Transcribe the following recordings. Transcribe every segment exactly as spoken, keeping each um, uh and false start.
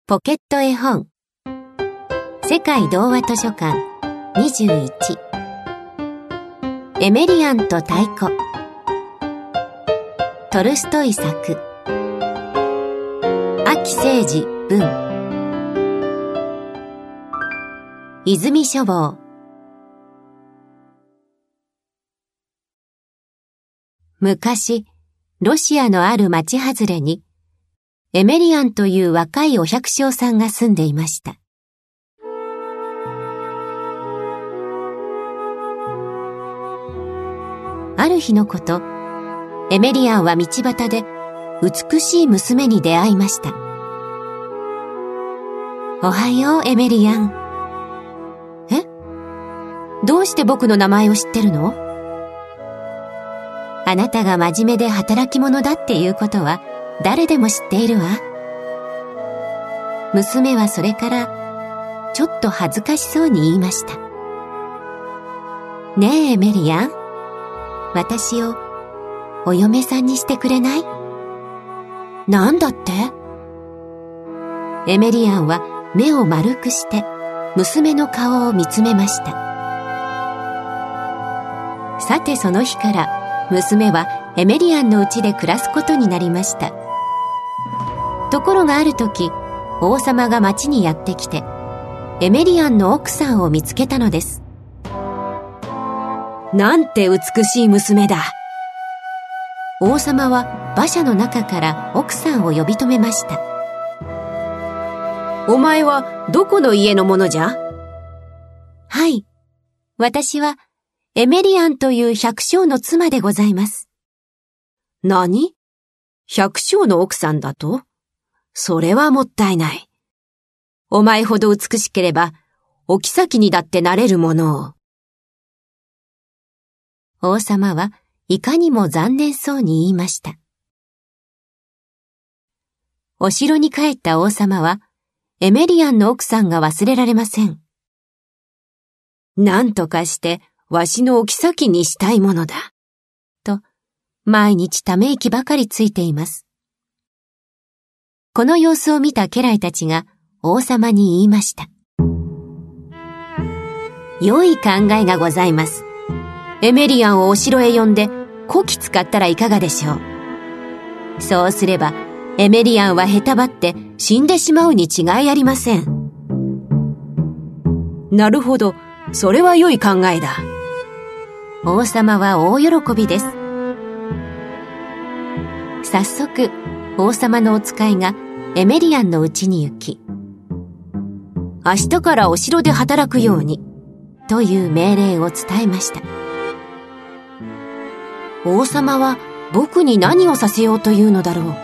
ポケット絵本世界童話図書館にじゅういちエメリアンと太鼓トルストイ作秋誠二文泉書房。昔、ロシアのある町外れにエメリアンという若いお百姓さんが住んでいました。ある日のこと、エメリアンは道端で美しい娘に出会いました。おはよう、エメリアン。え？どうして僕の名前を知ってるの？あなたが真面目で働き者だっていうことは誰でも知っているわ。娘はそれからちょっと恥ずかしそうに言いました。ねえ、エメリアン。私をお嫁さんにしてくれない？なんだって？エメリアンは目を丸くして娘の顔を見つめました。さてその日から娘はエメリアンの家で暮らすことになりました。ところがある時、王様が町にやってきてエメリアンの奥さんを見つけたのです。なんて美しい娘だ。王様は馬車の中から奥さんを呼び止めました。お前はどこの家の者じゃ？はい、私はエメリアンという百姓の妻でございます。何？百姓の奥さんだと？それはもったいない。お前ほど美しければ、お妃にだってなれるものを。王様はいかにも残念そうに言いました。お城に帰った王様は、エメリアンの奥さんが忘れられません。なんとかして、わしのお妃にしたいものだ。と、毎日ため息ばかりついています。この様子を見た家来たちが王様に言いました。良い考えがございます。エメリアンをお城へ呼んで、こき使ったらいかがでしょう。そうすれば、エメリアンはへたばって死んでしまうに違いありません。なるほど、それは良い考えだ。王様は大喜びです。早速、王様のお使いがエメリアンの家に行き、明日からお城で働くように、という命令を伝えました。王様は僕に何をさせようというのだろう。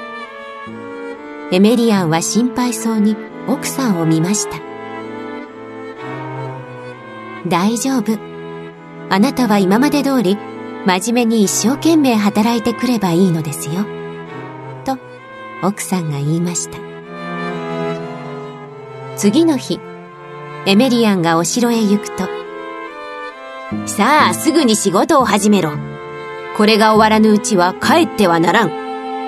エメリアンは心配そうに奥さんを見ました。大丈夫。あなたは今まで通り真面目に一生懸命働いてくればいいのですよ。と奥さんが言いました。次の日、エメリアンがお城へ行くと、さあすぐに仕事を始めろ。これが終わらぬうちは帰ってはならん。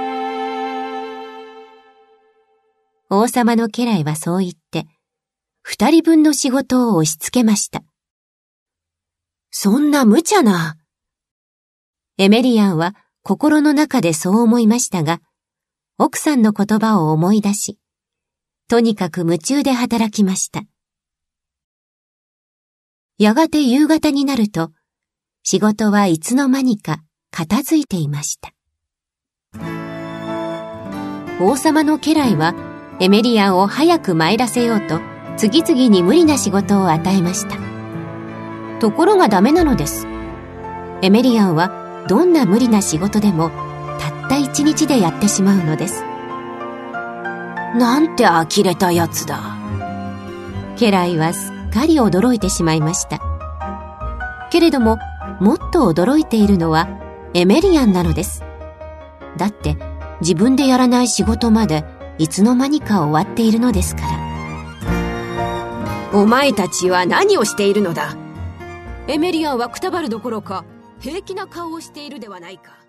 王様の家来はそう言って、二人分の仕事を押し付けました。そんな無茶な。エメリアンは心の中でそう思いましたが、奥さんの言葉を思い出し、とにかく夢中で働きました。やがて夕方になると、仕事はいつの間にか片付いていました。王様の家来はエメリアンを早く参らせようと、次々に無理な仕事を与えました。ところがダメなのです。エメリアンはどんな無理な仕事でもたった一日でやってしまうのです。なんて呆れたやつだ。家来はすっかり驚いてしまいました。けれどももっと驚いているのはエメリアンなのです。だって自分でやらない仕事までいつの間にか終わっているのですから。お前たちは何をしているのだ。エメリアンはくたばるどころか平気な顔をしているではないか。